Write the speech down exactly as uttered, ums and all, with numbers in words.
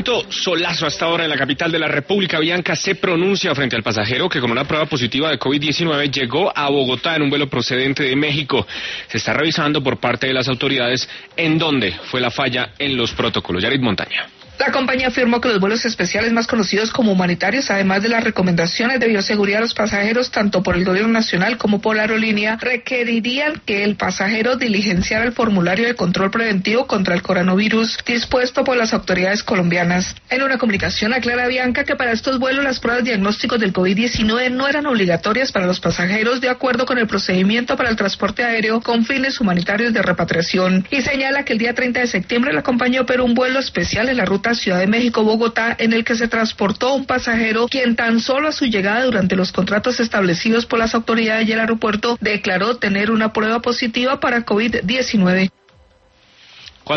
Solazo hasta ahora en la capital de la República. Bianca se pronuncia frente al pasajero que con una prueba positiva de COVID diecinueve llegó a Bogotá en un vuelo procedente de México. Se está revisando por parte de las autoridades en dónde fue la falla en los protocolos. Yarit Montaña. La compañía afirmó que los vuelos especiales más conocidos como humanitarios, además de las recomendaciones de bioseguridad a los pasajeros, tanto por el gobierno nacional como por la aerolínea, requerirían que el pasajero diligenciara el formulario de control preventivo contra el coronavirus dispuesto por las autoridades colombianas. En una comunicación aclara Bianca que para estos vuelos las pruebas diagnósticos del COVID diecinueve no eran obligatorias para los pasajeros de acuerdo con el procedimiento para el transporte aéreo con fines humanitarios de repatriación, y señala que el día treinta de septiembre la compañía operó un vuelo especial en la ruta Ciudad de México-Bogotá, en el que se transportó un pasajero quien tan solo a su llegada durante los contratos establecidos por las autoridades y el aeropuerto declaró tener una prueba positiva para COVID diecinueve.